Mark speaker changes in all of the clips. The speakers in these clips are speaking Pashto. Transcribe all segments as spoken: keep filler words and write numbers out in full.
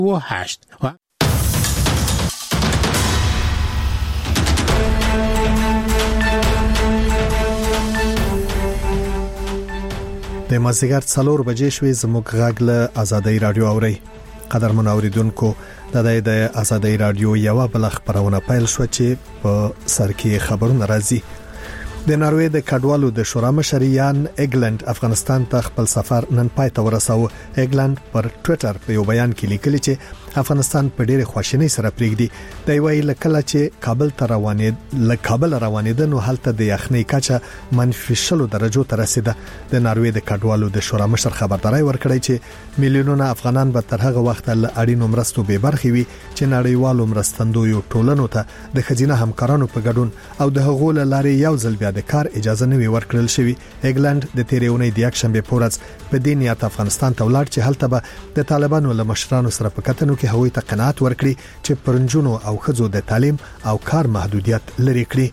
Speaker 1: و هشت.
Speaker 2: د مازیګر څلور بجې شوې زموږ غږ له آزادۍ رادیو اوري. قدرمن اوریدونکو د د آزادۍ رادیو یو بل خبرونه پیل شو چې په سر کې خبرونه راځي. د ناروې د کډوالو د شورا مشریان ایګلند افغانستان ته خپل سفر نن پای ته ورساوه. ایګلند پر ټوئیټر په یو بیان کې لیکلي چې افغانستان په ډېر خوشحالۍ سره پریږدي. د ویل کله چې کابل ته روانې ل کابل روانېده نو هلته د یخنۍ کچه منفي شلو درجو ته رسیده. د ناروې د کډوالو د شورا مشر خبرداري ورکړی چې میلیونونه افغانان به تر هغه وخت له اړینو مرستو به برخې وي چې نړیوالو مرستندویو ټولنو ته د خزینه همکارانو په ګډون او د هغو لارې یو ځل بیا د کار اجازه نه وی ورکړل شوی. ایګلند د تیریونې د یک شنبه پورز په دنیات افغانستان ته ولاړ چې هلته به د طالبانو له مشرانو سره په کتنو کې هوی ته قناعت ورکړي چې پرنجونو او خزو د تعلیم او کار محدودیت لري کړي.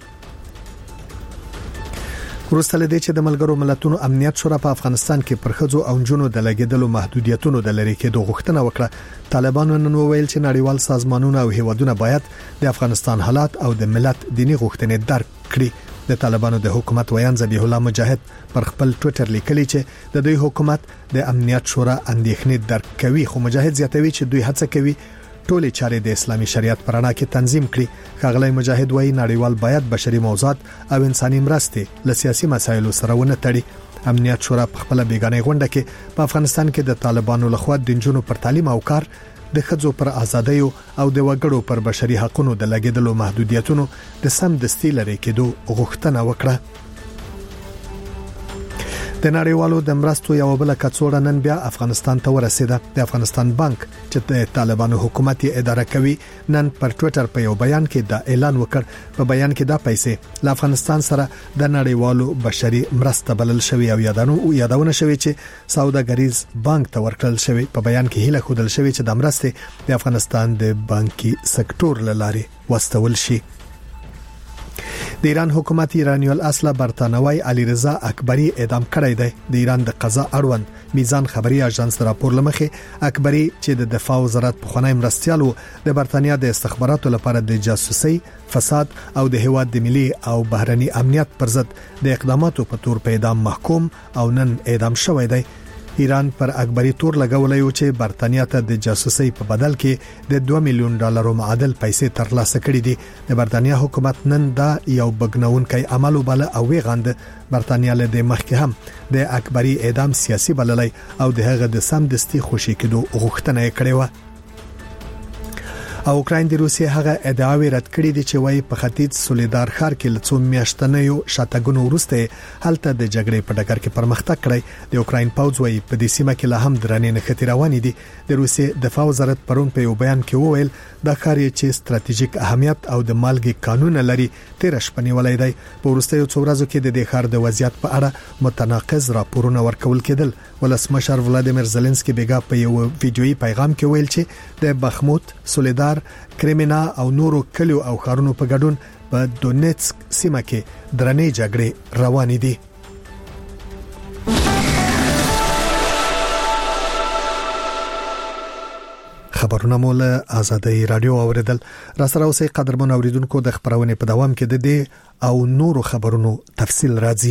Speaker 2: وروسته لدې چې د ملګرو ملتونو امنیت شورا په افغانستان کې پر خزو او جنونو د لګیدلو محدودیتونو د لری کېدو غوښتنه وکړه، طالبانو نن وویل چې نړیوال سازمانونه او هیوادونه باید د افغانستان حالات او د ملت دینی غوښتنې درک کړي. د طالبانو د حکومت ویان ذبیح الله مجاهد پر خپل ټوئیټر لیکلی چې د دوی حکومت د امنیت شورا اندېښنې درک کوي، خو مجاهد زیاتوي چې دوی هڅه کوي ټولې چارې د اسلامي شریعت پر اړه کې تنظیم کړي. ښاغلی مجاهد وایي نړیوال باید بشري موضوعات او انساني مرستې له سیاسي مسایلو سره ونه تړي. امنیت شورا په خپل بیگانه غونډه کې په افغانستان کې د طالبانو لخوا د جنونو پر تعلیم او کار، د خځو پر ازادۍ او د وګړو پر بشري حقوقو د لګیدلو محدودیتونو د سم دستي لري کېدو غوښتنه وکړه. د نړیوالو د مرستو یو بل کڅوړه نن بیا افغانستان ته ورسیده. د افغانستان بانک چې د طالبانو حکومت یې اداره کوي نن پر ټوئیټر په یو بیان کې دا اعلان وکړ. په بیان کې دا پیسې له افغانستان سره د نړیوالو بشري مرسته بلل شوی او یادانو او یادونه شوی چې سوداګریز بانک ته ورکړل شوی. په بیان کې هیله خودل شوی چې د مرستې د افغانستان د بانکي سکتور لاري واستول شي. د ایران حکومت ایرانیول اصله برتانوي علي رضا اکبری اعدام کړی دی. د ایران د قضا اړوند میزان خبري اژانس راپور لمخې اکبری چې د دفاع وزارت په خونای مرستيالو د برتانیا د استخباراتو لپاره د جاسوسي، فساد او د هیواد د ملي او بهرني امنیت پر ضد د اقداماتو په تور په اعدام محکوم او نن اعدام شوی دی. ایران پر اکبری تور لګولای و چې برتانیا ته د جاسوسي په بدل کې د دوه میلیون ډالرو معادل پیسې ترلاسه کړې دي. د برتانیا حکومت نن دا یو بګنونکي عمل وبله او ویغاند. برتانیا له د مخکې هم د اکبری اعدام سیاسي بللای او د هغه د سم دستي خوشي کېدو غوښتنه کړې و. او اوکراین د روسیې هغه ادعاوې رد کړې دي چې وايي په ختیځ سولیدار ښار کې لڅو میاشتنیو شاتګونو وروسته هلته د جګړې په ډګر کې پرمختګ کړی. د اوکراین پوځ وايي په دې سیمه کې لا هم درنې نښتې روانې دي. د روسیې دفاع وزارت پرون په یو بیان کې وویل دا ښار چې ستراتیژیک اهمیت او د مالګې قانون لري تیر شپه نیولای دی. په وروستیو څو ورځو کې د دې ښار د وضعیت په اړه متناقض راپورونه ورکول کېدل. ولسمشر ولادیمیر زيلنسکي بیګا په یو ویډیويي پیغام کې ویل چې د بخموت، سولیدار، کریمینا او نورو کلیو او ښارونو په ګډون په دونیتسک سیمه کې درنې جګړې روانې دي. خبرونه مول آزادۍ رادیو اوریدل. را سره اوسې قدرمن اوریدونکو د خبرونه په دوام کې د دې او نورو خبرونو تفصیل راځي.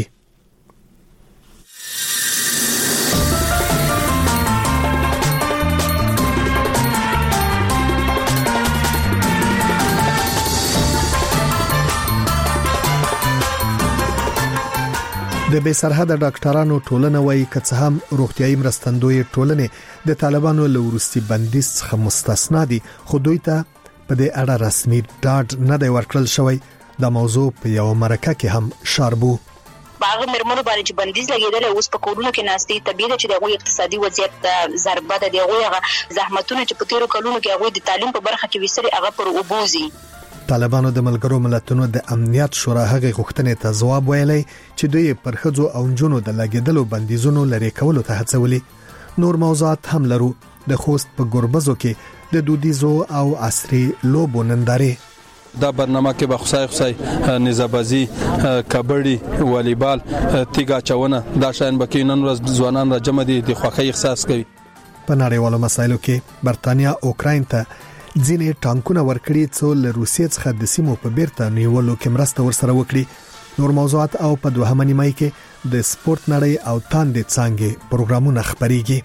Speaker 2: د بې سرحده ډاکټرانو ټولنه وايي که څه هم روغتيایي مرستندوی ټولنې د طالبانو له وروستي بندیز څخه مستثنا دي، خو دوی ته په دې اړه رسمي ډاډ نه دی ورکړل شوی. دا موضوع په یو مرکه کې هم شاربو.
Speaker 3: باغ مرمنو باندې چې بندیز لګیدل اوس په کورونو کې ناشتي طبيعي چې دغه اقتصادي وضعیت ضربه ده. دغه زحمتونه چې په تیرو کلونو کې هغه د تعلیم په برخه کې وسري هغه پر وبوزي.
Speaker 2: طالبانو د ملګرو ملتونو د امنیت شورا هغه غوښتنې ته ځواب ویلی چې دوی پر خځو او نجونو د لګیدلو بندیزونو لري کولو ته هڅولي. نور موضوعات هم لرو. د خوست په ګوربزو کې د دودیزو او عصري لوبو نندارې.
Speaker 4: دا برنامه کې به خصای خصای نزابازی، کبډي، والیبال، تیګا چونه دا شاین بکې نن ورځ ځوانان را جمع دي د خوښۍ احساس کوي.
Speaker 2: په نړیوالو مسایلو کې برتانیا اوکراین ته ځینې ټانکونه ورکړي څو له روسیې څخه د سیمو په بیرته نیولو کې مرسته ورسره وکړي. نور موضوعات او په دوهمه نیمه کې د سپورت نړۍ او تاندې څنګه پروګرامونه خبريږي.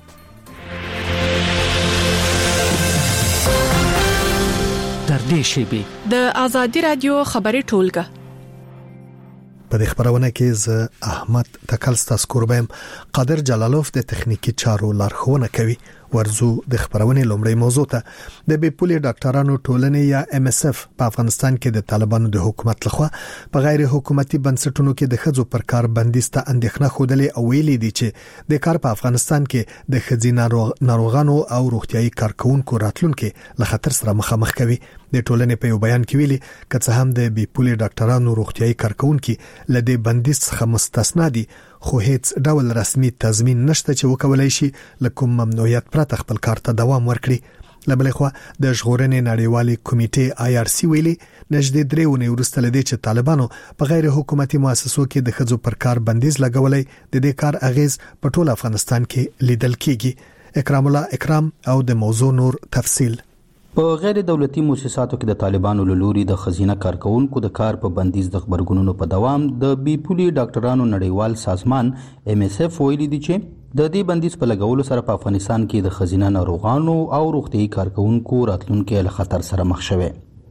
Speaker 1: تر دې شیبې
Speaker 5: د ازادي رادیو خبري ټولګه
Speaker 2: په دې خبرونه کې ز احمد تکلستا سکوربم قادر جلالوف د تخنیکی چارو لارښوونه کوي. ورزو د خبرونه لومړی موضوع ته د بیپولي ډاکټرانو ټولنې یا ام اس اف په افغانستان کې د طالبانو د حکومت لخوا په غیر حکومتي بنسټونو کې د خځو پر کار بندیسته اندېښنه خوده او ویلي دي چې د کار په افغانستان کې د خځینه ناروغانو او روغتيایي کارکونکو راتلونکو له خطر سره مخامخ کوي. د ټولنې په یو بیان کې ویلي کڅ هم د بیپولي ډاکټرانو روغتيایي کارکونکو لدې بندیز څخه مستثنا دي، خو هیڅ ډول رسمي تضمین نشته چې وکولای شي لکه ممنوعیت پرته خپل کار ته دوام ورکړي. لبلې خو د ژغورنې نړیوالي کمیټې آی آر سی ویلي نږدې درې ونې ورسته لدی چې طالبانو په غیر حکومتي مؤسسو کې د خځو پر کار بندیز لګولای د دې کار اغیز په ټول افغانستان کې لیدل کیږي. اکرام الله اکرام او د موضوع نور تفصیل.
Speaker 6: په غیر دولتي مؤسساتو کې د طالبانو لوري د خزینه کارکونکو د کار په بندیز د خبرګونونو په دوام د بیپولي ډاکټرانو نړیوال سازمان ام اس اف ویلي دي چې د دې بندیز په لګولو سره په افغانستان کې د خزینه ناروغانو او روغتيایي کارکونکو راتلونکو له خطر سره مخ شوي.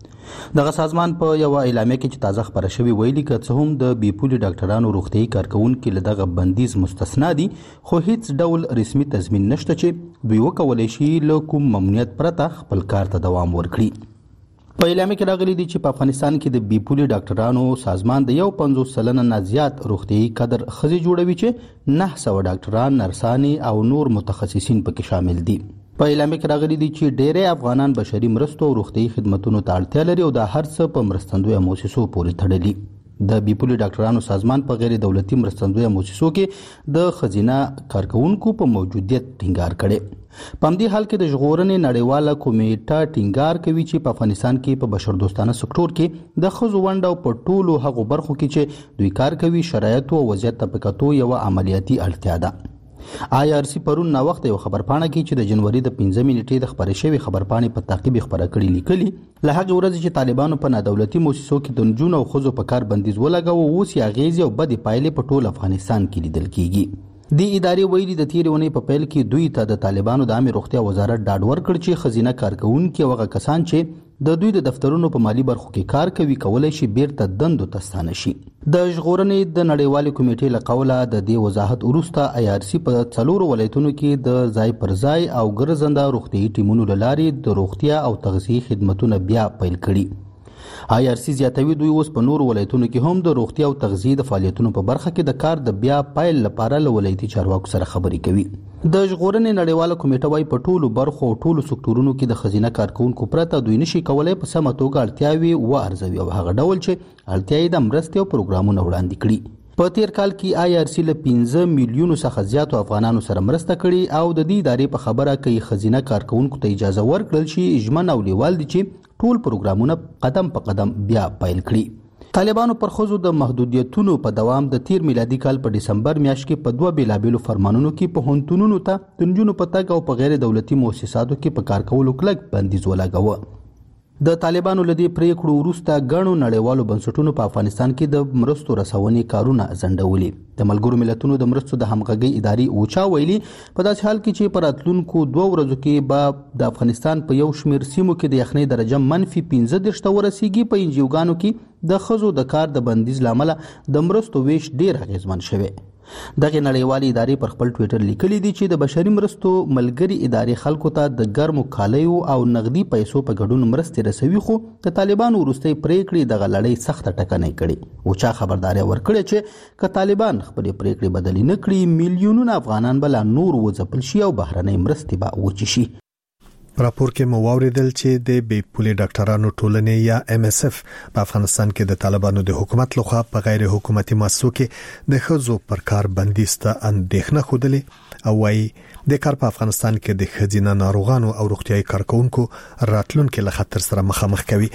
Speaker 6: دغه سازمان په یو اعلامیه کې چې تازه خبره شوی ویلي چې څه هم د بیپولي ډاکټرانو روغتيایي کارکونکو له دغه بندیز مستثنا دي، خو هیڅ ډول رسمي تضمین نشته چې دوی وکولای شي له کوم ممنوعیت پرته خپل کار ته دوام ورکړي. په اعلامیه کې راغلي دي چې په افغانستان کې د بیپولي ډاکټرانو سازمان د یو پنځوس سلنه نه زیات روغتيایي کادر خځې جوړوي چې نه سوه ډاکټران، نرسانې او نور متخصصین پکې شامل دي. په اعلامیه کې راغلي دي چې ډېری افغانان بشري مرستو او روغتيایي خدماتو ته اړتیا لري او دا هر څه په مرستندوی مؤسسو پورې تړلي. د بیپولي ډاکټرانو سازمان په غیر دولتي مرستندوی مؤسسو کې د خزینه کارکونکو په موجودیت ټینګار کړي. په همدې حال کې د ژغورنې نړیواله کمیټه ټینګار کوي چې په افغانستان کې په بشر دوستانه سکتور کې د خزو ونډه او په ټولو هغو برخو کې چې دوی کار کوي شرایط او وضعیت ته په کتو یو عملیاتي اړتیا ده. آی آر سی پرون نا وخت یو خبرپاڼه کې چې د جنوري د پنځه نیټې د خبرې شوی خبرپاڼې په تعقیب خبره کړې لیکلي له هغه ورځې چې طالبانو په نادولتي مؤسسو کې د نجونو او ښځو په کار بندیز ولګاوه اوس یې اغیزې او بدې پایلې په ټول افغانستان کې لیدل کیږي. د ادارې ویلي د تیرې ونې په پیل کې دوی ته د طالبانو د عامه روغتیا وزارت ډاډ ورکړ چې خزینه کارکونکو او هغه کسان چې د دوی د دفترونو په مالی برخو کې کار کوي کولای شي بیرته دندو ته ستانه شي. د ژغورنې د نړیوالې کمیټې له قوله د دې وضاحت وروسته آی آر سی په څلورو ولایتونو کې د ځای پر ځای او ګرځنده روغتيایي ټیمونو له لارې د روغتیا او تغذیه خدماتونه بیا پیل کړي. آی آر سی زیاتوي دوی اوس په نورو ولایتونو کې هم د روغتیا او تغذیه د فعالیتونو په برخه کې د کار د بیا پیل لپاره له ولایتي چارواکو سره خبرې کوي. د ژغورنې نړیواله کمیټه وايي په ټولو برخو او ټولو سکتورونو کې د خزینه کارکونکو پرته دوی نشي کولای په سمه توګه اړتیاوي و ارزوي او هغه ډول چې اړتیاوي د مرستې او پروګرامونو وړاندې کړي. په تیر کال کې آی آر سی له پنځه میلیونو څخه زیاتو افغانانو سره مرسته کړي او د دې ادارې په خبره کوي خزینه کارکونکو ته اجازه ورکړل شي ژمن او لیوال دي چې ټول پروګرامونه قدم په قدم بیا پیل کړي. طالبانو پر خزو د محدودیتونو په دوام د تیر میلادي کال په دسمبر میاشت کې په دوه بیلابېلو فرمانونو کې په هنتونونو ته د نجونو په تګ او په غیر دولتي مؤسساتو کې په کار کولو کلک بندیز ولګاوه. د طالبانو لدی پریکړو وروسته غنو نړیوالو بنسټونو په افغانستان کې د مرستو رسونې کارونه ځنډولي. د ملګرو ملتونو د مرستو د همغږي ادارې اوچا ویلي په داسې حال کې چې پر راتلونکو دوه ورځو کې به د افغانستان په یو شمېر سیمو کې د یخنۍ درجه منفي پنځه دېرش ته ورسیږي. په انجیوګانو کې د خزو د کار د بندیز لامل د مرستو ویش ډیر اغیزمن شوی. دغه نړیوالې ادارې پر خپل ټوئیټر لیکلي دي چې د بشري مرستو ملګری ادارې خلکو ته د ګرمو کالیو او نغدي پیسو په ګډون مرستې رسوي، خو د طالبانو وروستۍ پریکړې دغه لړۍ سخته ټکنۍ کړي او چا خبرداري ورکړي چې که طالبان خپل پریکړې بدلې نه کړي میلیونونه افغانان بل نور وځپل شي او بهرنۍ مرستې به وچی شي.
Speaker 2: راپور کې مو واوریدل چې د بیپولي ډاکټرانو ټولنې یا ام اس اف په افغانستان کې د طالبانو د حکومت لخوا په غیر حکومتي مؤسسو کې د خزو پر کار بندیز ته اندېښنه خوده او وايي د کار په افغانستان کې د خزینه ناروغانو او روغتيایي کارکونکو راتلونکو له خطر سره مخامخ کوي.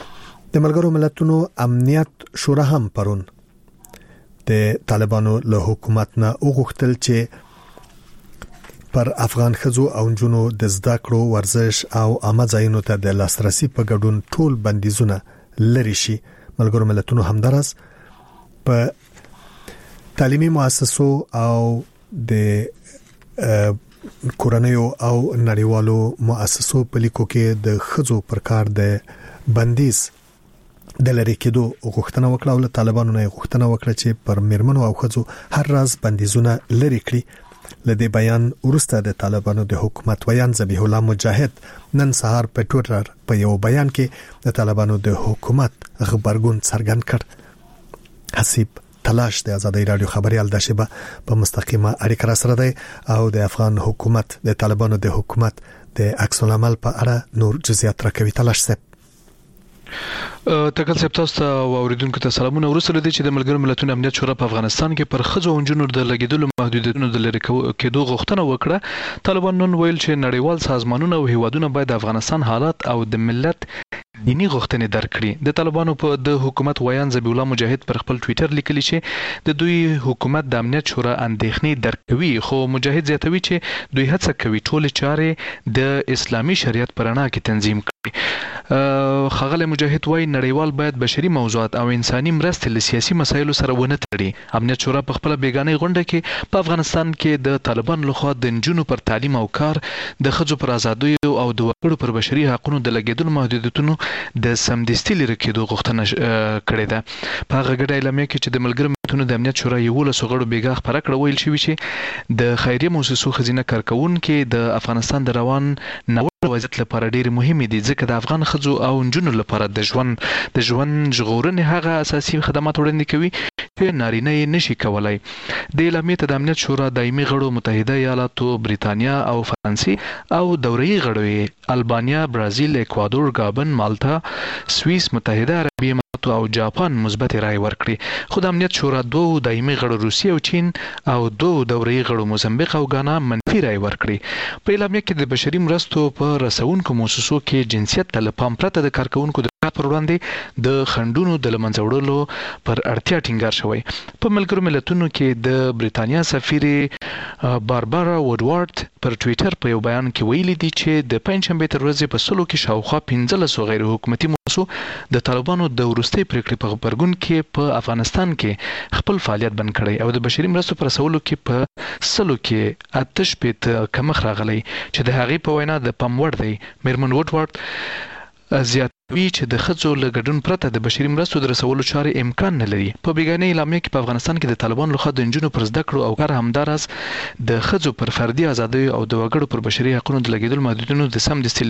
Speaker 2: د ملګرو ملتونو امنیت شورا هم پرون د طالبانو له حکومت نه وغوښتل چې پر افغان خزو او جنونو د زده کړو ورزش او عامه ځایونو ته د لاسرسي په ګډون ټول بندیزونه لري شي. ملګرو ملتونو همدارس په تعلیمي مؤسسو او د کورنیو او نړیوالو مؤسسو په لیکو کې د خزو پر کار د بندیز د لری کېدو غوښتنه وکړه او له طالبانو نه غوښتنه وکړه چې پر میرمنو او خزو هر راز بندیزونه لری کړي. لدې بیان ورسته د طالبانو د حکومت ویان ذبیح الله مجاهد نن سهار په ټوئیټر په یو بیان کې د طالبانو د حکومت خبرګون څرګند کړ. حسیب تلاش د آزادۍ رادیو خبريال د شبه په مستقیمه اړیکه را سره دی او د افغان حکومت د طالبانو د حکومت د عکس العمل په اړه نور جزئیات راکوي. تلاش سپ
Speaker 7: تکل سپ تاسو او اوریدونکو ته سلامونه. ورسره دي چې د ملګرو ملتونو امنیت شورا په افغانستان کې پر خزو او جنونو د لګیدلو محدودیتونو د لری کېدو غوښتنه وکړه. طالبان نن ویل چې نړیوال سازمانونه او هیوادونه باید د افغانستان حالات او د ملت دینی غوښتنې درکړي. د طالبانو په د حکومت ویان ذبیح الله مجاهد پر خپل ټوئیټر لیکلی چې د دوی حکومت د امنیت شورا اندېښنې درکوي، خو مجاهد زیاتوي چې دوی هڅه کوي ټول چارې د اسلامي شریعت پر رڼا کې تنظیم کړي. خغل مجاهد وايي نړیوال باید بشري موضوعات او انساني مرستې له سیاسي مسایلو سره ونه تړي. امنیت شورا په خپل بیگانه غونډه کې په افغانستان کې د طالبان لخوا د نجونو پر تعلیم او کار، د ښځو پر ازادۍ او د وګړو پر بشري حقوقو د لګیدلو محدودیتونو د سمدستي لري کېدو غوښتنه کړې ده. په هغه ګډه اعلامیه کې چې د ملګرو ملتونو د امنیت شورا یو له سغړو بیګا خبره کړه ویل شوی چې د خیریه مؤسسو خزینه کارکونکو د افغانستان د روان نوښت وضعیت لپاره ډېر مهم دي، ځکه د افغان خزو او نجونو لپاره د ژوند د ژوند ژغورنې هغه اساسي خدمات وړاندې کوي چې نارینه یې نشي کولای. د اعلامیې ته د امنیت شورا دایمي غړو متحده ایالاتو، بریتانیا او فرانسې او دوري غړو البانیا، برازیل، اکوادور، گابن، مالټا، سوئیس، متحده عربي امارات او جاپان مثبت رائے ورکړي. خو د امنیت شورا دوه دایمي غړو روسیه او چین او دوه دوري غړو موزمبیق او غانا منفي رائے ورکړي. په اعلامیه کې د بشري مرستو په رسونکو مؤسسو کې جنسیت ته له پام پرته د کارکونکو د کار پر وړاندې د خندونو د لمنځه وړلو پر اړتیا ټینګار شوی. په ملګرو ملتونو کې د بریتانیا سفیر باربارا وډوارد پر ټوئیټر په یو بیان کې ویلي دي چې د پنځشنبه تر ورځې په سلو کې شاوخوا پنځلس غیر حکومتي مؤسسو د طالبانو د ورستي پریکړې په خبرګون کې په افغانستان کې خپل فعالیت بند کړی او د بشري مرستو پر رسولو کې په سلو کې آتش پیت کمخ راغلی چې د هغې په وینا د پام وړ دی. میرمن وډوارد زیاتوي چې د ښځو له ګډون پرته د بشري مرستو د رسولو چارې امکان نه لري. په بیګانه اعلامیه کې په افغانستان کې د طالبان لخوا د نجونو پر زده کړو او کار همداراز د ښځو پر فردي ازادۍ او د وګړو پر بشري حقوقو د لګیدلو محدودیتونو د سمدستي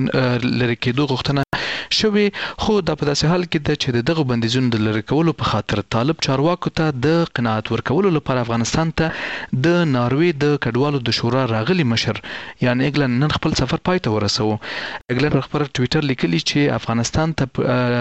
Speaker 7: لري کېدو غوښتنه شوی. خو دا په داسې حال کې ده چې دغه بندیزونو د لري کولو په خاطر طالب چارواکو ته د قناعت ورکولو لپاره افغانستان ته د ناروې د کډوالو د شورا راغلي مشر یعنی اګلن نن خپل سفر پای ته ورسوه. اګلن پر خپل ټوئیټر لیکلی چې افغانستان ته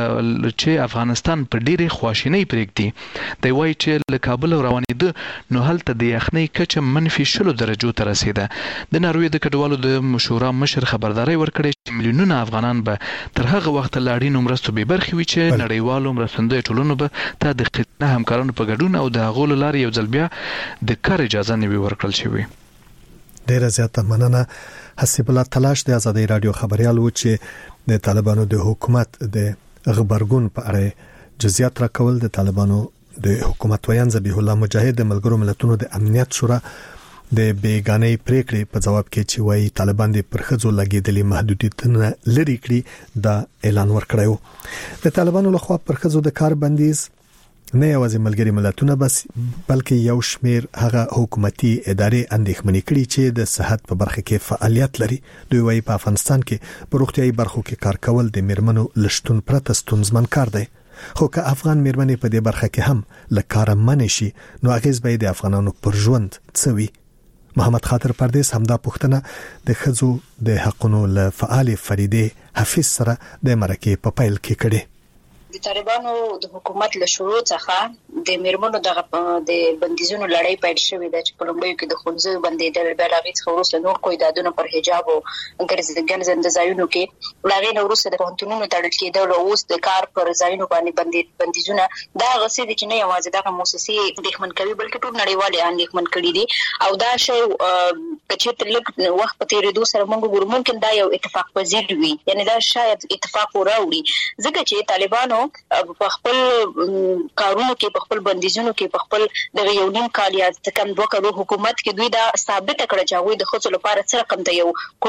Speaker 7: چې افغانستان په ډېرې خواشینۍ پرېږدي. دی وایي چې له کابل روانېده نو هلته د یخنۍ کچه منفي شلو درجو ته رسېده. د ناروې د کډوالو د شورا مشر خبرداری ورکړی چې میلیونونه افغانان به تر هغه وخت لا اړینو مرستو به برخې وي چې نړیوالو مرستندویو ټولنو به ته د خدمت همکارانو په ګډون او د هغو له لارې یو ځل بیا د کار اجازه نه وي ورکړل شوې.
Speaker 2: ډیره زیاته مننه. حسیب الله تلاش د آزادۍ رادیو خبريال و چې د طالبانو د حکومت د خبرګون په اړه جزئیات راکول. د طالبانو د حکومت ویان ذبیح الله مجاهد د ملګرو ملتونو د امنیت شورا د بیگانې پریکړې په جواب کې چې وایي طالبان د پرخځو لګیدلي محدودیتونه لري کړي دا اعلان ورکړیو. د طالبانو لخوا پرخځو د کار بندیز نه یوازې ملګري ملتونه بس بلکې یو شمیر هغه حکومتي ادارې اندېښمنې کړي چې د صحت په برخه کې فعالیت لري. دوی وایي په افغانستان کې په روغتيایي برخو کې کار کول د میرمنو لشتون پرته ستونزمن کار دی. خو که افغان میرمنې په دې برخه کې هم له کاره منې شي نو اغیز به د افغانانو پر ژوند څه وي. محمد خاطر پردیس همدا پوښتنه د خزو د حقونو له فعال فریده حفیظ سره د مرکه په پیل کې کړي.
Speaker 3: د طالبانو د حکومت له شروع څخه د میرمنو دغه د بندیزونو لړۍ پیل شوې ده چې په لومړیو کې د ښوونځیو بندېدل، بیا له هغې څخه وروسته نور قیدادونه پر حجاب او ګرځنده ځایونو کې، له هغې نه وروسته د پوهنتونونو تړل کېدل او اوس د کار پر ځایونو باندې بندیزونه. دا هغه څه دي چې نه یوازې دغه موسسې اندېښمن کوي بلکې ټول نړیوال یې اندېښمن کړي دي. او دا شی که چېرته لږ وخت په تېرېدو سره موږ وګورو ممکن دا یو اتفاق پذیر وي، یعنې دا شاید اتفاق وراوړي، ځکه چې طالبانو په خپل کارونو کې، په خپل بندیزونو کې، په خپل دغه یو نیم کال یا څه کم دوه کالو حکومت کې دوی دا ثابته کړه چې هغوی د ښځو لپاره څه رقم د یو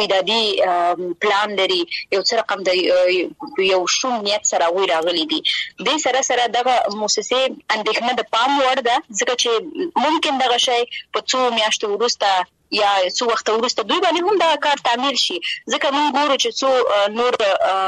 Speaker 3: قیدادي پلان لري، یو څه رقم د یو شوم نیت سره هغوی راغلي دي. دې سره سره دغه موسسې اندېښنه د پام وړ ده، ځکه چې ممکن دغه شی په څو میاشتو وروسته یا څو وخت وروسته دوی باندې هم دا کار تعمیل شي، ځکه موږ ګورو چې څو نور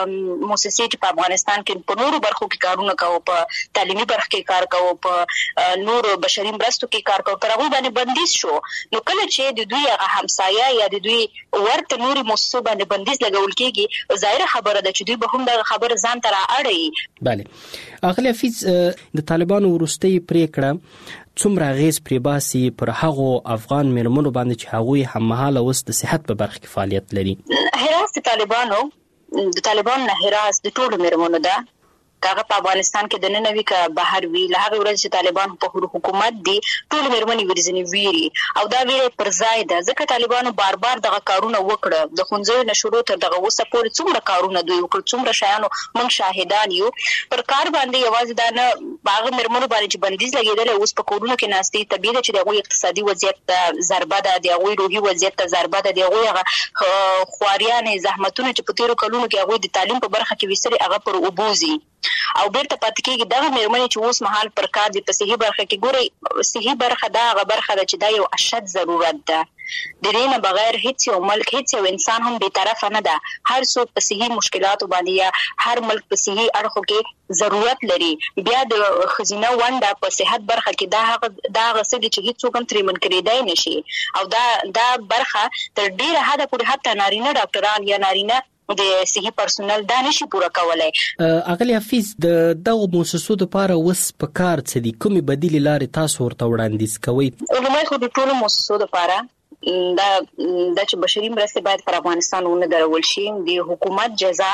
Speaker 3: موسسې چې په افغانستان کې په نورو برخو کې کارونه کوو، په تعلیمي برخه کې کار کوو، په نور بشري مرستو کې کار کوو، پر هغوی باندې بندیز شو. نو کله چې د دوی هغه همسایه یا د دوی ورته نورو موسسو باندې بندیز لګول کېږي، ظاهره خبره ده چې دوی به هم دغه خبره ځان ته رااړوي.
Speaker 1: بله اغلی حفیظ، د طالبانو وروستۍ پریکړه څومره اغیز پرې باسي پر هغو افغان میرمنو باندې چې هغوی هممهاله اوس د صحت په برخه کې فعالیت لري؟
Speaker 3: هراس د طالبانو د طالبانو نه هراس د ټولو میرمنو ده، که هغه په افغانستان کې دننه وي که بهر وي. له هغې ورځې چې طالبان په حکومت دي ټولې میرمنې ورځنې ویري، او دا ویره پر ځای ده، ځکه طالبانو بار بار دغه کارونه وکړه. د ښوونځیو نه شروع تر دغه اوسه پورې څومره کارونه دوی وکړل، څومره شیانو موږ شاهدان یو. پر کار باندې یوازې دا نه په هغه میرمنو باندې چې بندیز لګېدلی، اوس په کورونو کې ناستې، طبیعي ده چې د هغوی اقتصادي وضعیت ته ضربه ده، د هغوی روحي وضعیت ته ضربه ده، د هغوی هغه خواریانې زحمتونه چې په تېرو کلونو کې هغوی د تعلیم په برخه کې ویستلي هغه پر اوبو ځي او بیرته پاتې کېږي. دغه میرمنې چې اوس مهال پر کار دي په صحي برخه کې، ګورئ صحي برخه دا هغه برخه ده چې دا یو اشد ضرورت ده. د دې نه بغیر هیڅ یو ملک، هیڅ یو انسان هم بی‌طرفه نه ده. هر څوک په صحي مشکلاتو باندې یا هر ملک په صحي اړخو کې ضرورت لري. بیا د ښځینه ونډه په صحت برخه کې دا هغه دا هغه څه دي چې هیڅوک هم ترې منکرېدی نه شي، او دا دا برخه تر ډېره حده پورې حتی نارینه ډاکټران یا نارینه د صحي پرسونل دا نشي پوره کولای.
Speaker 1: اغلی حفیظ، د دغو موسسو دپاره اوس په کار څه دي؟ کومې بدیلې لارې تاسو ورته وړاندیز کوئ؟
Speaker 3: لومړی خو د ټولو موسسو دپاره دا دا چې بشري مرستې باید پر افغانستان ونه درول شي. د حکومت جزا،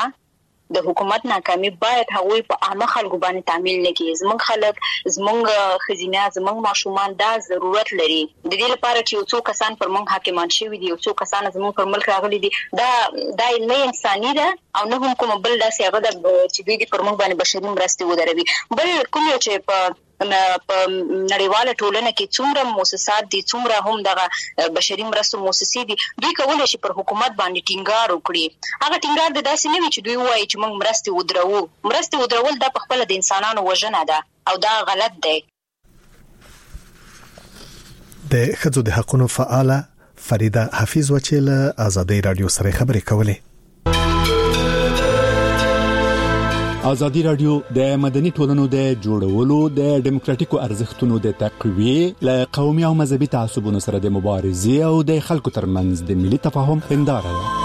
Speaker 3: د حکومت ناکامي باید هغوی په عامه خلکو باندې تعمیل نه کړي. زموږ خلک، زموږ ښځینه، زموږ ماشومان دا ضرورت لري. د دې لپاره چې یو څو کسان پر موږ حاکمان شوي دي، یو څو کسان زموږ پر ملک راغلي دي، دا دا نه انساني ده او نه هم کومه بل داسې هغه ده چې دوی دې پر موږ باندې بشري مرستې ودروي. بل کوم یو چې په په نړیواله ټولنه کې څومره موسسات دي، څومره هم دغه بشري مرستو موسسې دي، دوی کولی شي پر حکومت باندې ټینګار وکړي. هغه ټینګار د داسې نه وي چې دوی وایي چې موږ مرستې ودروو. مرستې ودرول دا په خپله د انسانانو وژنه ده او دا غلط دی.
Speaker 2: د ښځو د حقونو فعاله فریده حفیظ و چې له آزادۍ رادیو سره خبرې کولې.
Speaker 8: ازادي رادیو د مدني ټولنو د جوړولو، د ډیموکراتیکو ارزښتونو د تقویې، له قومي او مذهبي تعصبونو سره د مبارزې او د خلکو ترمنځ د ملي تفاهم هنداره ده.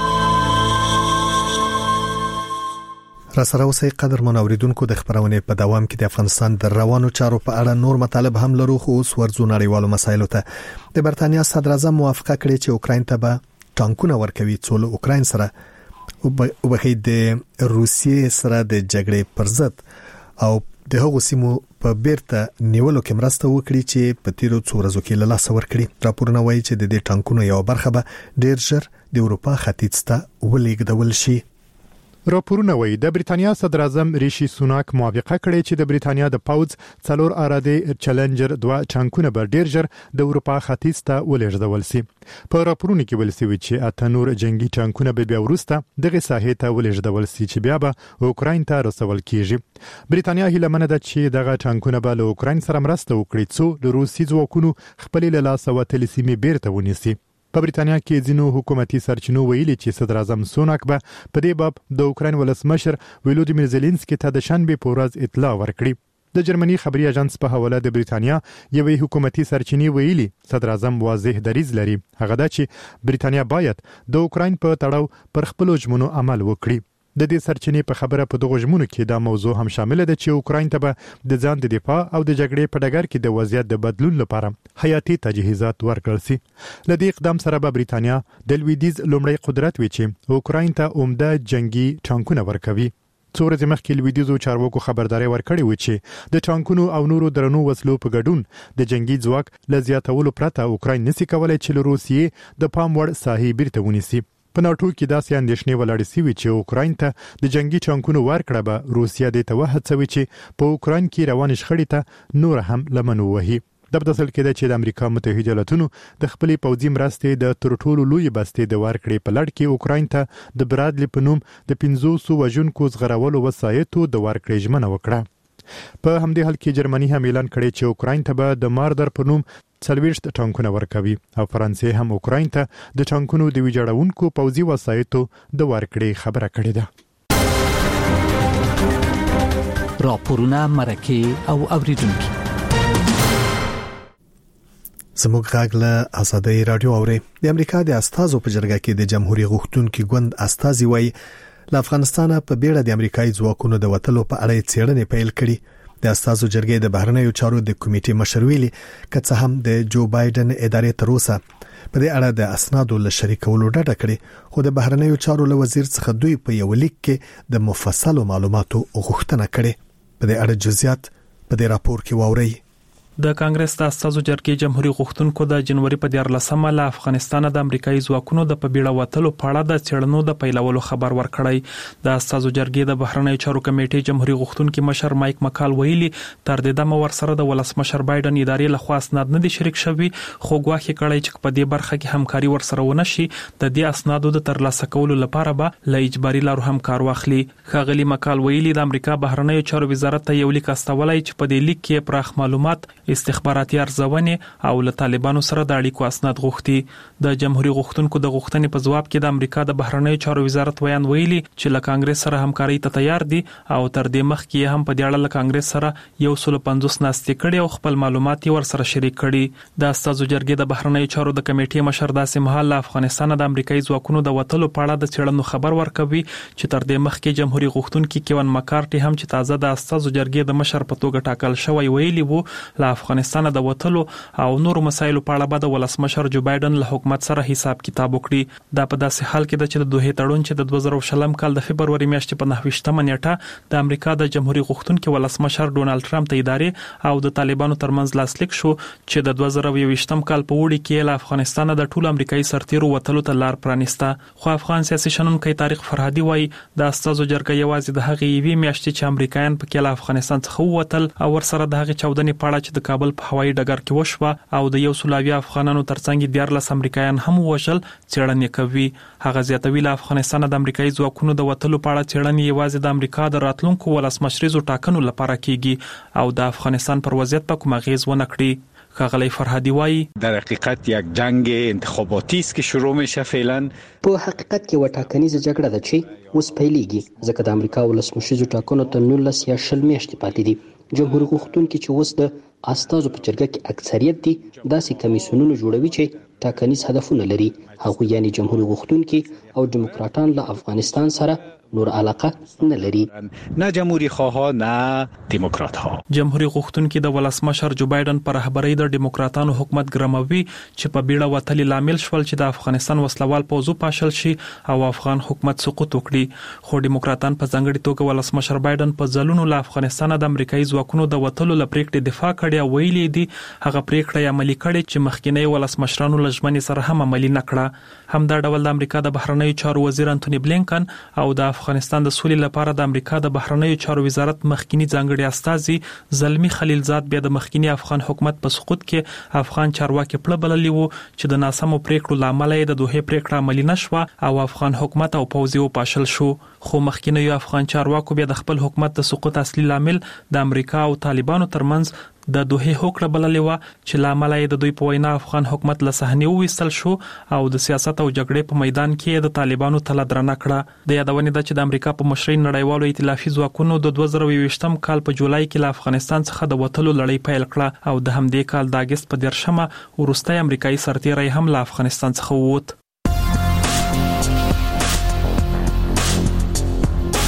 Speaker 2: را سره اوسئ قدر منوریدونکو، د خبرونې په دوام کې د افغانستان د روانو چارو په اړه نور مطالب هم لرو، خو اوس ورځو نړیوالو مسایلو ته. د برتانیا صدر اعظم موافقه کړې چې اوکراین ته به ټانکونه ورکوي، څو له اوکراین سره وبخې د روسیې سره د جګړې پر ضد او د هغو سیمو په بیرته نیولو کې مرسته وکړي چې په تیرو څو ورځو کې له لاسه ورکړي. راپورونه وایي چې د دې ټانکونو یو برخه به ډېر ژر د اروپا ختیځ ته ولېږدول شي.
Speaker 9: راپورونه وایي د بریتانیا صدر اعظم ریشي سوناک موافقه کړې چې د بریتانیا د پاوز څلور اراده چیلنجر دوه ټانکونه به ډېر ژر د اروپا ختیځ ته ولېږدول شي. په راپورونو کې ویل شوی چې اته نور جنگي ټانکونه به بیا وروسته دغه ساحې ته ولېږدول شي چې بیا به اوکراین ته رسول کیږي. بریتانیا هیله منه ده چې دغه ټانکونه به له اوکراین سره مرسته وکړي څو د روسي ځواکونو خپل له لاسه وتلې سیمې بیرته ونیسي. په بریتانیا کې ځینو حکومتي سرچینو ویلي چې صدر اعظم سوناک به په دې باب د اوکراین ولسمشر ولودیمیر زيلنسکي ته د شنبې په ورځ اطلاع ورکړي. د جرمني خبري اژانس په حواله د بریتانیا یوې حکومتي سرچینې ویلي صدر اعظم واضح دریځ لري، هغه دا چې بریتانیا باید د اوکراین په تړاو پر خپل ژمنو عمل وکړي. د دې سرچینې په خبره په دغه ژمنو کې دا موضوع هم شامل ده چې اوکراین ته به د ځان د دفاع او د جګړې په ډګر کې د وضعیت د بدلون لپاره حیاتي تجهیزات ورکړل شي. لدې اقدام سره به بریتانیا د لویدیز لومړی قدرت وي چې اوکراین ته عمده جنگي ټانکونه ورکوي. څو ورځې مخکې لویدیزو چارواکو خبرداري ورکړې و چې د ټانکونو او نورو درنو وسلو په ګډون د جنگي ځواک ل زیاتولو پرته اوکراین نشي کولای چې له روسیې د پام وړ ساحې بیرته ونیسي. په ناټو کې داسې اندېښنې ولاړې سوي چې اوکراین ته د جنگي ټانکونو ورکړه به روسیا د ته وهڅوي چې په اوکراین کې روان شخړې ته نور هم لمن ووهي. د بدسل کې د چې د امریکا متحده ایالاتونو د خپلې پوځي مرستې د تر ټولو لوی بستې د ورکړې په لړ کې اوکراین ته د برادلی په نوم د پنځوس وژونکو زغرولو وسایطو د ورکړې ژمنه وکړه. په همدې حال کې جرمني هم اعلان کړی چې اوکراین ته به د ماردر په نوم څلوېښت ټانکونه ورکوي او فرانسې هم اوکراین ته د ټانکونو د ویجاړونکو پوځي وسایطو د ورکړې خبره کړې ده.
Speaker 10: راپورونه مرکه او اوریدونکو
Speaker 2: زموږ غږ له آزادۍ رادیو اوري. د امریکا د استازو په جرګه کې د جمهوریت غوښتونکو ګوند استازي وایي له افغانستانه په بیړه د امریکایي ځواکونو د وټلو په اړه څېړنې پیل کړي. د استازو جرګې د بهرنیو چارو د کمیټې مشر ویلي که څه هم د جو بایدن ادارې تر اوسه په دې اړه د اسنادو له شریکولو ډډه کړې، خو د بهرنیو چارو له وزیر څخه دوی په یو لیک کې د مفصلو معلوماتو غوښتنه کړې. په دې اړه جزئیات په دې راپور کې واورئ.
Speaker 11: د کانګرس د استازو جرګې جمهوریت غوښتونکو د جنوري په دیارلسمه له افغانستان د امریکایي ځواکونو د په بیړه وټلو په اړه د څېړنو د پیلولو خبر ورکړی. د استازو جرګې د بهرنیو چارو کمیټې جمهوریت غوښتونکو مشر مایک مکال ویلي تر دې دمه ورسره د ولسمشر بایدن ادارې له خوا اسناد نه دي شریک شوي، خو ګواښ کړی چې په دې برخه کې همکاري ورسره ونشي د دې اسنادو د ترلاسه کولو لپاره به له اجباري لارو هم کار واخلي. ښاغلي مکال ویلي د امریکا بهرنیو چارو وزارت ته یو لیک استولای چې په دې لیک کې پراخ معلومات، استخباراتي ارزونې او له طالبانو سره د اړیکو اسناد غوښتي. د جمهوریت غوښتونکو د غوښتنې په ځواب کې د امریکا د بهرنیو چارو وزارت ویان ویلي چې له کانګرس سره همکاري ته تیار دي او تر دې مخکې هم په دې اړه له کانګرس سره یو سل پنځوس ناستې کړي او خپل معلومات یې ورسره شریک کړي. د استازو جرګې د بهرنیو چارو د کمیټې مشر داسې مهال له افغانستان د امریکایي ځواکونو د وټلو په اړه د څېړنو خبر ورکوي چې تر دې مخکې جمهوریت غوښتونکو کیون مکارټي هم چې تازه د استازو جرګې د مشر په توګه ټاکل شوی ویلي وو له افغانستان د وټلو او نور مسایلو په اړه به د ولسمشر جو بایدن له حکومت سره حساب کتاب وکړي. دا په داسې حال کې د چې د دوه تړون چې د دوه زره شلم کال د فبرवरी میاشتې په نهه ویشتمه نیټه د امریکا د جمهوریت غوښتونکو ولسمشر ډونالد ټرمپ ته ادارې او د طالبانو ترمنځ لاسلیک شو چې د دوه زره یوویشتم کال په وړي کې له افغانستان د ټول امریکایي سرتیرو وټلو ته لار پرانیسته. خو افغان سیاسي شنونکي طارق فرهادي وایي د استازو جرګه یوازې د هغې یوې میاشتې چې امریکایان پکې له افغانستان څخه ووتل او ورسره د هغې چاودنې په اړه چې د کابل په هوایي ډګر کې وشوه او د یو سلاوي افغانانو ترڅنګ دیارلس امریکایان هم وژل څېړنې کوي. هغه زیاتوي له افغانستان د امریکایي ځواکونو د وټلو په اړه څېړنې یوازې د امریکا د راتلونکو ولسمشریزو ټاکنو لپاره کیږي او د افغانستان پر وضعیت په کوم اغیز ونه کړي. ښاغلی فرهادي وایي
Speaker 12: در حقیقت یک جنگ انتخاباتی است که شروع میشه. فعلا
Speaker 13: په حقیقت کې و ټاکنیزه جګړه ده چې اوس پیلېږي ځکه د امریکا ولسمشریزو ټاکنو ته نولس یا شل میاشتې پاتې دي. جمهوریت غوښتونکي چې اوس د استازو په جرګه کې اکثریت دي داسې کمیسیونونه جوړوي چې ټاکنیز هدفونه لري. هغوی یعنی جمهوریت غوښتونکي او دیموکراتان له افغانستان سره نور علاقه نه لري،
Speaker 12: نه جمهوری خواه نه دیموکرات ها.
Speaker 11: جمهوریت غوښتونکي د ولسمشر جو بایدن پر رهبرۍ د دیموکراتانو حکومت ګرموي چې په بیړه وتلي لامل شول چې د افغانستان وسلوال پوځو پاشل شي او افغان حکومت سقوط وکړي. خو دیموکراتان په ځانګړي توګه ولسمشر بایدن په ځلونو له افغانستان د امریکایي ځواکونو د وټلو له پریکړې دفاع کړې او ویلي دي هغه پریکړه عملي کړې چې مخکینی ولسمشرانو له ژمنې سره هم عملي نه کړه. همدا ډول د امریکا د بهرنیو چارو وزیر انټونی بلینکن او د افغانستان د سولې لپاره د امریکا د بهرنیو چارو وزارت مخکینی ځانګړي استازي زلمی خلیلزاد بیا د مخکینی افغان حکومت په سقوط کې افغان چارواکي پړه بللی وو چې د ناسمو پریکړو لامل یې د دوه پریکړه عملي نشوه او افغان حکومت او پوځي او پاشل شو. خو مخکینی افغان چارواکو بیا د خپل حکومت د سقوط اصلي لامل د امریکا او طالبانو ترمنځ د دوه هوکړه بللې و چې لامل یې د دوی په وینا افغان حکومت له صحنې وویستل شو او د سیاست او جګړې په میدان کې د طالبانو تله درنه کړه. د یادونې ده چې د امریکا په مشرۍ نړیوالو ائتلافي ځواکونو د دوه زره یوویشتم کال په جولای کې له افغانستان څخه د وټلو لړۍ پیل کړه او د همدې کال د اگست په دیرشمه وروستی امریکایي سرتیری هم له افغانستان څخه ووت.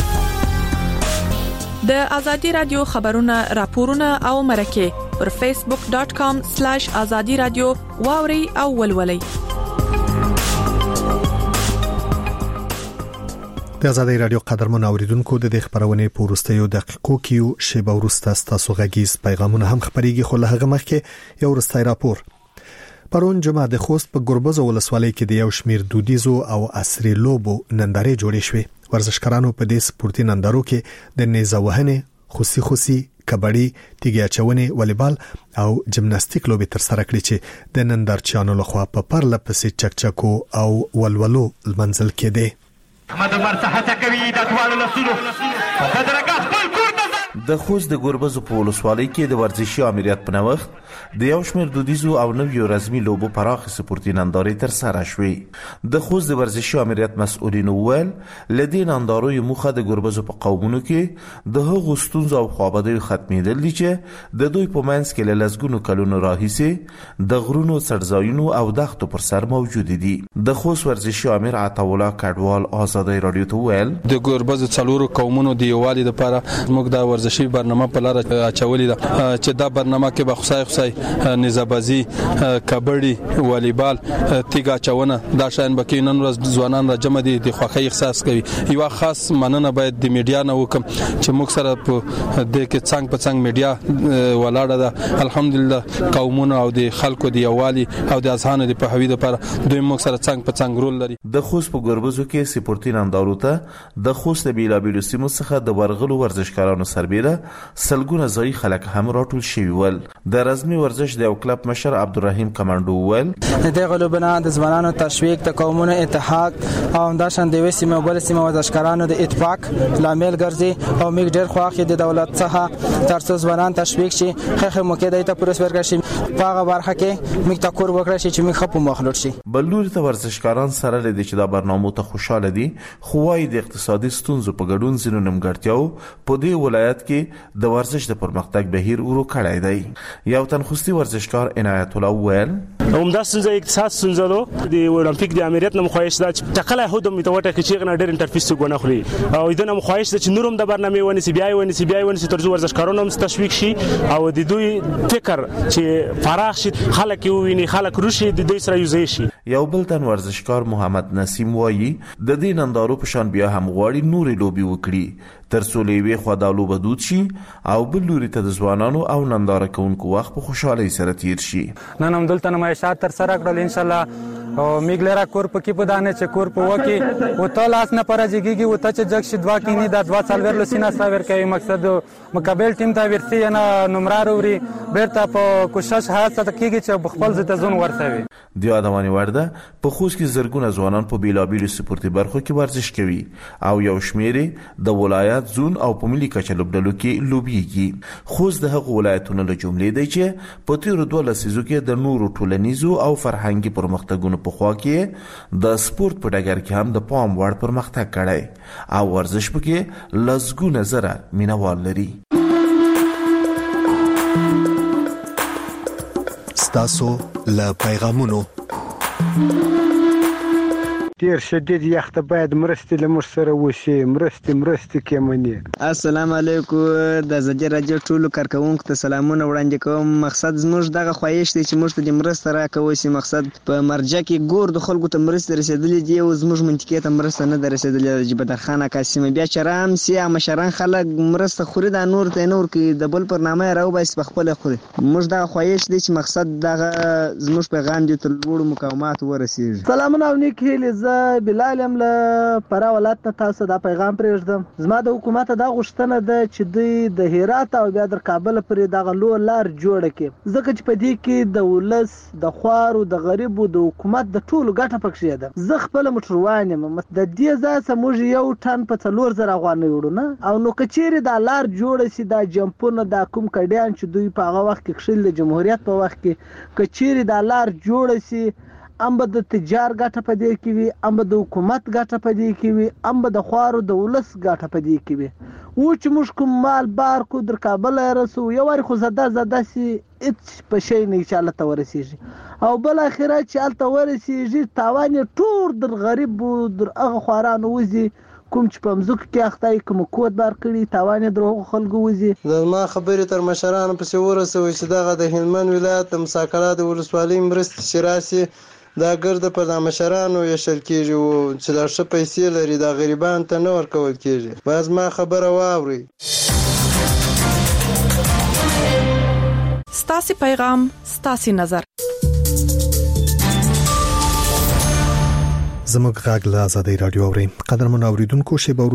Speaker 5: د ازادي رادیو خبرونه راپورونه او مرکه پر فیسبوک ډاټ کام سلیش ازادي رادیو واوري او ولولي.
Speaker 2: د ازادي رادیو قدرمن اوریدونکو د خبرونه په ورستیو دقیقو کې یو شی به ورسته تاسو غږیز پیغامونه هم خبريږي، خو له هغه مخکې یو ورستای راپور. پرون جمعه د خوست په ګربز ولسوالۍ کې د یو شمیر دودیزو او عصري لوبو نندارې جوړې شوې. ورزشکارانو په دې سپورتي نندارو کې د نيزه وهنې، خوسي خوسي، کبډي، تیګي اچونې، والیبال او جمناستیک لوبې تر سره کړې چې د نندارچیانو لخوا په پرله پسې چکچکو او ولولو منزل کې دي.
Speaker 14: مدبر صحته کوي د ټولو لسونو په درګه خپل کور ته
Speaker 15: د خوست د ګربز په ولسوالۍ کې د ورزشي امریت په نوښت د یو شمېر دودیزو او نویو رسمي لوبو پراخ سپورتي نندارې تر سره شوې. د خوست د ورزشي امریت مسؤلین وویل لدې نندارو موخه د ګربز په قومونو کې د هغو ستونزو او خوابدیو ختمېدل دي چې د دوی په منځ کې له لسګونو کلونو راهیسې د غرونو سرځایونو او دښتو پر سر موجود دي. د خوست ورزشي امیر عطاالله کډوال ازادي رادیو ته وویل
Speaker 4: د ګربز څلورو قومونو د یووالي لپاره موږ د ورزشي برنامه په لار اچولې ده چې دا برنامه کې به خصای خصای نزابازی، کبډي، والیبال، تیګا چونه دا شاین بکې نن ورځ ځوانان را جمع دي د خوښۍ احساس کوي. یو خاص مننه باید د میډیا نه وکم چې موږ سره په دې کې څنګه په څنګه میډیا ولاړه ده. الحمدلله قومونو او د خلکو د یووالي او د اذهان د پوهاوي لپاره دوی موږ سره څنګه په څنګه رول لري.
Speaker 15: د خوست په ګربزو کې سپورتي نندارو ته د خوست بیلابیلو سیمو څخه د ورغلو ورزشکارانو سربېره سلګونه ځای خلک هم راټول شوي ول. د رزمي ورزش د یو کلب مشر عبدالرحیم کمانډو ول
Speaker 16: د غلوبنا د ځوانانو تشویق، د قومونو اتحاد او همداشان د وسیمه بل سیمه ورزشکارانو د اتفاق لامل ګرځي او موږ ډېر خوښ د دولت څخه ترڅو ځوانان تشویق شي، خخه موکه د ته پروس ورګ شي په هغه برخه کې موږ تکور وکړي چې موږ خپل مخلوط شي.
Speaker 15: بلور ته ورزشکاران سره لدی چې دا برنامه ته خوشاله دي، خو وايي د اقتصادي ستونزو په ګډون زینو نمګړتیاو په دې ولایت کې د ورزش د پرمختګ بهیر ورو کړای دی. یو تنخوستي ورزشکار عنایت الله ویل
Speaker 17: همدا ستونزه اقتصاد ستونزه ده د اولمپیک د امریت نه مخایش ده چې ټکله هودم میتوټه کې چې غنا ډېر انټرفیس غونه خوري او دنه مخایش ده چې نورم د برنامه ونی سی بي آی ونی سی بي آی ونی ترڅو ورزشکارانو هم تشویق شي او د دوی فکر چې فراخ شي، خلک ویني، خلک روشي د دوی سره یوځای شي.
Speaker 15: یو بل تن ورزشکار محمد نسیم وایي د دې نندارو په شان بیا هم غواړي نورې لوبي وکړي ترڅو لوي خو د لوب دود شي او بل لوري ته د ځوانانو او ننداره کوونکو وخت په خوشحالي سره تیر شي.
Speaker 16: نن هم دلته نمایشات تر سره کړل ان شاء الله او میګلرا کور په کې په دانه چې کور په وکی او ته لاس نه پرځيږي او ته چې جګ شي دوا کې نه د دوا څلور لسینا ساور کوي. مقصد مقابل ټیم ته ورسي نه نمرار وري بیرته په کوشش هڅه کوي چې خپل ځته ځون ورسوي.
Speaker 15: د یادواني ورده په خوست کې زرګونه ځوانان په بیلابیلو سپورتي برخو کې ورزش کوي او یو شمیرې د ولایت زون او په ملي کچه لوبډلو کې لوبيږي. خوست د هغو ولایتونو له جملې دی چې په تیرو دوه لسیزو کې د نورو ټولنیزو او فرهنګي پرمختګونو په خوا کې د سپورت په ډګر کې هم د پام وړ پرمختګ کړی او ورزش پکې لسګونه زره مینوال لري.
Speaker 2: ستاسو له پیغامونو
Speaker 18: ډیر شدید یخ ته باید مرستې له موږ سره وشي، مرستې مرستې کېمنې.
Speaker 19: السلام علیکم د ازادي رادیو ټولو کارکونکو ته سلامونه وړاندې کوم. مقصد زموږ دغه خواهش دی چې موږ ته د مرسته راکوي شي. مقصد په مرجع کې ګور د خلکو ته مرسته رسیدلې دی او زموږ منطقې ته مرسته نه رسیدلې. جبدر خان قاسم بیا چرام سي مشران خلک مرسته خوري د نور ته نور کې د بل برنامه راو بس په خپل خوري. موږ دغه خواهش دی چې مقصد دغه زموږ پیغام دی تر لوړ مقامات ورسیږي.
Speaker 20: سلامونه او نیک هیله بلال هم له پرا ولایت ته تاسو دا پیغام پرېږدم. زما د حکومت دا غوښتنه ده چې دوی د هرات او بیا د کابل پرې دغه لو لار جوړه کړي، ځکه چې په دې کې د ولس د خوارو د غریبو د حکومت د ټولو ګټه پکې ده. زه خپل موټروان یم، د دې ځای څخه موږ یو ټن په څلور زره افغانۍ وړو نه او نو کچېرې دا لار جوړه شي، دا جمپونه دا کوم کډیان چې دوی په هغه وخت کې کښل د جمهوریت په وخت کې کچېرې دا لار جوړه شي، ام به د تجار ګټه په دې کې وي، ام به د حکومت ګټه په دې کې وي، ام به د خوارو د ولس ګټه په دې کې وي. و چې موږ کوم مال بار کو در کابل رسو یو واری خو زده زده سي هیڅ په شي نه چې الله ته ورسیږي او بل اخرت چې الله ته ورسیږي تاوان ټول در غریب در هغه خوارانو وزي کوم چې په مزوک کې اخته کوم کوټ بار کړي تاوان درو خلکو وزي
Speaker 21: زما خبرې تر مشرانو پسې ورسوي چې دغه د هلمند ولایت د مساکلات ولسوالۍ مرستې شراسي دا ګرد په د مشرانو یشل کېږي او چې دا ښه پیسې لري دا غریبان ته نه ورکول کېږي باز ما خبره واوري
Speaker 5: ستاسي پیغام ستاسي نظر
Speaker 2: زموږ غږ له آزادۍ رادیو اوري قدرمن اوریدونکو شی